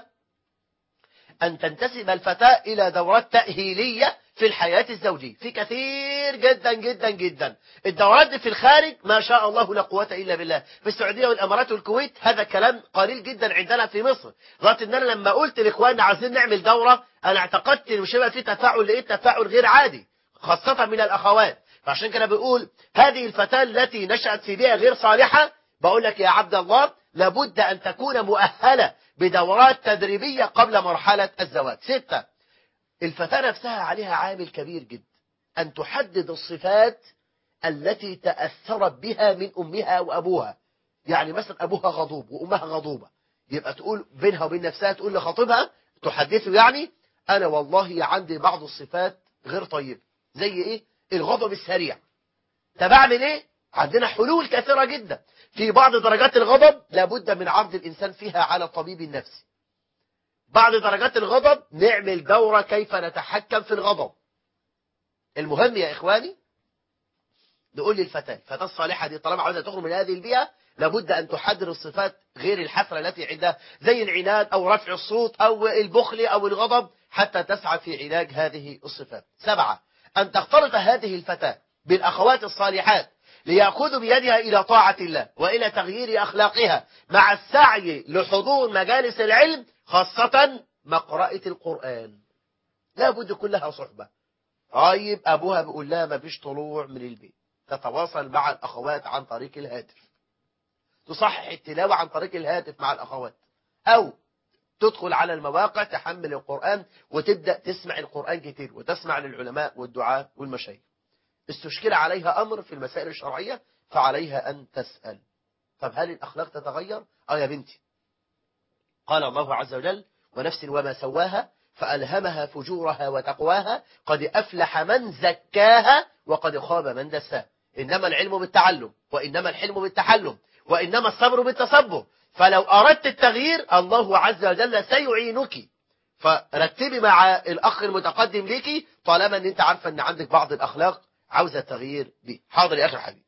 أن تنتسب الفتاة إلى دورات تأهيلية في الحياة الزوجية، في كثير جدا جدا جدا. الدورات دي في الخارج ما شاء الله لا قوة إلا بالله، في السعودية والإمارات والكويت هذا كلام قليل جدا عندنا في مصر، لغاية إن أنا لما قلت لإخواننا عايزين نعمل دورة أنا اعتقدت إن مش هيبقى في تفاعل، لقيت تفاعل غير عادي خاصة من الأخوات. فعشان كده بقول هذه الفتاة التي نشأت في بيئة غير صالحة، بقول لك يا عبد الله لابد أن تكون مؤهلة بدورات تدريبية قبل مرحلة الزواج. ستة، الفتاة نفسها عليها عامل كبير جدا، أن تحدد الصفات التي تأثرت بها من أمها وأبوها. يعني مثلا أبوها غضوب وأمها غضوبة، يبقى تقول بينها وبين نفسها، تقول لخطيبها تحدثه يعني أنا والله عندي بعض الصفات غير طيبة. زي إيه؟ الغضب السريع. طب أعمل إيه؟ عندنا حلول كثيرة جدا. في بعض درجات الغضب لابد من عرض الإنسان فيها على الطبيب النفسي. بعض درجات الغضب نعمل دورة كيف نتحكم في الغضب. المهم يا إخواني نقول للفتاة، الفتاة الصالحة دي طالما عاوزة تخرج من هذه البيئة لابد أن تحضر الصفات غير الحسرة التي عندها، زي العناد أو رفع الصوت أو البخل أو الغضب، حتى تسعى في علاج هذه الصفات. سبعة، أن تختلط هذه الفتاة بالأخوات الصالحات ليأخذوا بيدها إلى طاعة الله وإلى تغيير أخلاقها، مع السعي لحضور مجالس العلم خاصة مقرأة القرآن. لا بد كلها صحبة. طيب أبوها بيقول لها ما فيش طلوع من البيت، تتواصل مع الأخوات عن طريق الهاتف، تصحح التلاوة عن طريق الهاتف مع الأخوات، أو تدخل على المواقع تحمل القرآن وتبدأ تسمع القرآن كتير وتسمع للعلماء والدعاء والمشايخ. استشكل عليها أمر في المسائل الشرعية فعليها أن تسأل. طب هل الأخلاق تتغير؟ آه يا بنتي، قال الله عز وجل ونفس وما سواها فألهمها فجورها وتقواها قد أفلح من زكاها وقد خاب من دساها. إنما العلم بالتعلم، وإنما الحلم بالتحلم، وإنما الصبر بالتصبر. فلو أردت التغيير الله عز وجل سيعينك، فرتبي مع الأخ المتقدم ليكي طالما أن أنت عارفة أن عندك بعض الأخلاق عاوزة التغيير به. حاضر يا أخي الحبيب.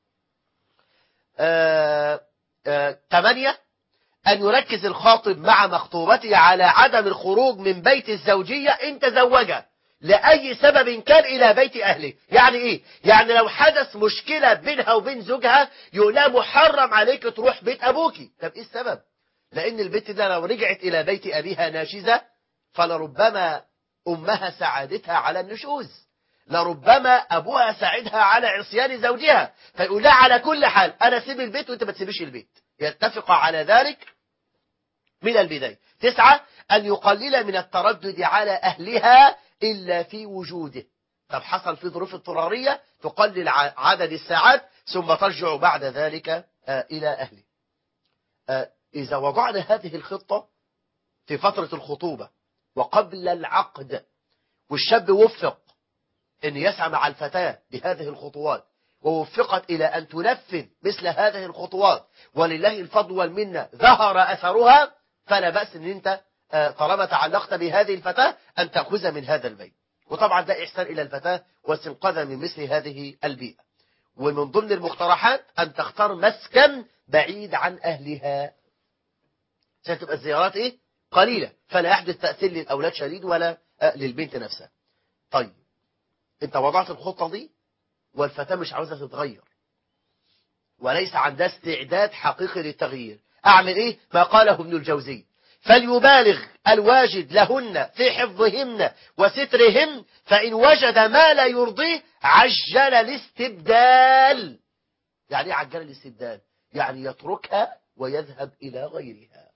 آه آه ثمانية، أن يركز الخاطب مع مخطوبته على عدم الخروج من بيت الزوجية إن تزوجها لأي سبب كان إلى بيت أهله. يعني إيه؟ يعني لو حدث مشكلة بينها وبين زوجها يقول لها محرم عليك تروح بيت أبوكي. طب إيه السبب؟ لأن البيت ده لو رجعت إلى بيت أبيها ناشزة فلربما أمها ساعدتها على النشوز، لربما أبوها ساعدها على عصيان زوجها، فيقول لها على كل حال أنا سيب البيت وأنت ما تسيبش البيت. يتفق على ذلك من البداية. تسعة، أن يقلل من التردد على أهلها إلا في وجوده. طب حصل في ظروف اضطرارية تقلل عدد الساعات ثم ترجع بعد ذلك آه إلى أهله. آه إذا وضعنا هذه الخطة في فترة الخطوبة وقبل العقد، والشاب وفق أن يسعى مع الفتاة بهذه الخطوات ووفقت إلى أن تنفذ مثل هذه الخطوات ولله الفضل والمنة ظهر أثرها، فلا بأس أن أنت طالما تعلقت بهذه الفتاة أن تأخذ من هذا البيت. وطبعا ده إحسان إلى الفتاة واستنقاذها من مثل هذه البيئة. ومن ضمن المقترحات أن تختار مسكن بعيد عن أهلها عشان تبقى الزيارات إيه؟ قليلة، فلا يحدث تأثير للأولاد شديد ولا للبنت نفسها. طيب أنت وضعت الخطة دي والفتاة مش عاوزة تتغير وليس عندها استعداد حقيقي للتغيير، أعمل إيه؟ ما قاله ابن الجوزي: فليبالغ الواجد لهن في حفظهن وسترهن، فإن وجد ما لا يرضيه عجل الاستبدال. يعني ايه عجل الاستبدال؟ يعني يتركها ويذهب إلى غيرها.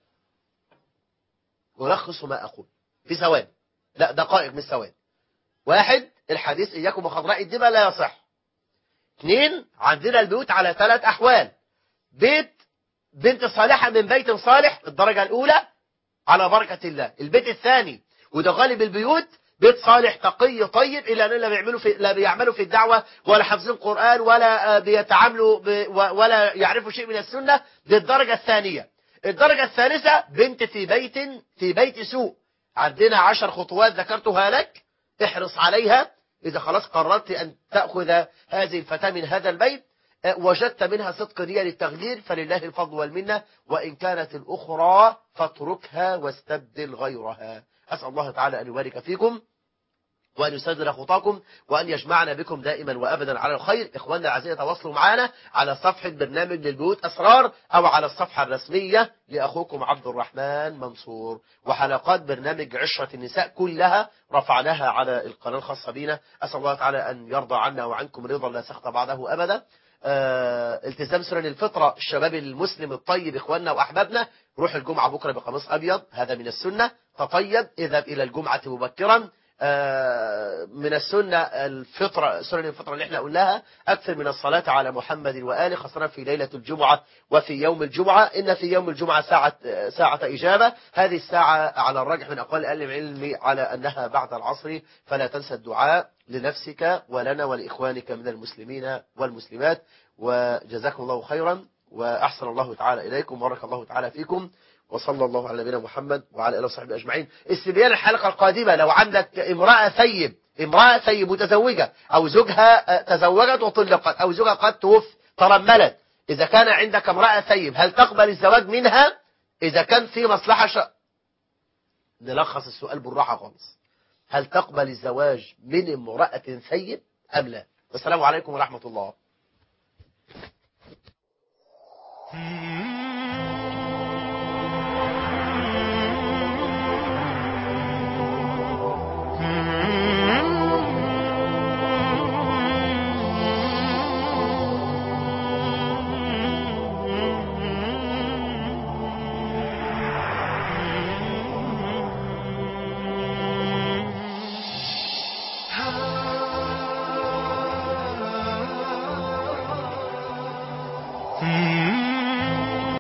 ألخص ما أقول في ثواني، لا دقائق مش ثواني. واحد، الحديث إياكم وخضراء الدماء لا يصح. اثنين، عندنا البيوت على ثلاث أحوال: بيت بنت صالحة من بيت صالح الدرجة الأولى على بركة الله. البيت الثاني وده غالب البيوت، بيت صالح تقي طيب، إلا أن لا بيعملوا في لا بيعملوا في الدعوة ولا حافظين قرآن ولا بيتعاملوا ب ولا يعرفوا شيء من السنة. دي الدرجة الثانية. الدرجة الثالثة بنت في بيت في بيت سوء. عندنا عشر خطوات ذكرتها لك، احرص عليها. إذا خلاص قررت أن تأخذ هذه الفتاة من هذا البيت، وجدت منها صدق نية للتغيير، فلله الفضل والمنة، وإن كانت الأخرى فاتركها واستبدل غيرها. أسأل الله تعالى أن يبارك فيكم وأن يسدد خطاكم وأن يجمعنا بكم دائما وأبدا على الخير. إخواننا الأعزاء تواصلوا معنا على صفحة برنامج للبيوت أسرار أو على الصفحة الرسمية لأخوكم عبد الرحمن منصور. وحلقات برنامج عشرة النساء كلها رفعناها على القناة الخاصة بنا. أسأل الله تعالى أن يرضى عنا وعنكم رضا لا سخط بعده أبدا. آه التزام سنن الفطرة، الشباب المسلم الطيب إخواننا وأحبابنا، روح الجمعة بكرة بقميص أبيض، هذا من السنة. تطيب، اذهب إلى الجمعة مبكرا. آه من السنة الفطرة، سنن الفطرة اللي احنا قلناها، أكثر من الصلاة على محمد وآله، خاصة في ليلة الجمعة وفي يوم الجمعة. إن في يوم الجمعة ساعة ساعة إجابة، هذه الساعة على الراجح من أقوال أهل العلم على أنها بعد العصر، فلا تنسى الدعاء لنفسك ولنا ولإخوانك من المسلمين والمسلمات. وجزاكم الله خيرا وأحسن الله تعالى إليكم وبارك الله تعالى فيكم، وصلى الله على نبينا محمد وعلى آله وصحبه أجمعين. استبيان الحلقة القادمة، لو عندك امرأة ثيب امرأة ثيب متزوجة أو زوجها تزوجت وطلقت أو زوجها قد توفي ترملت، إذا كان عندك امرأة ثيب هل تقبل الزواج منها؟ إذا كان في مصلحة ش... نلخص السؤال بالراحة خالص، هل تقبل الزواج من امرأة ثيب أم لا؟ والسلام عليكم ورحمة الله.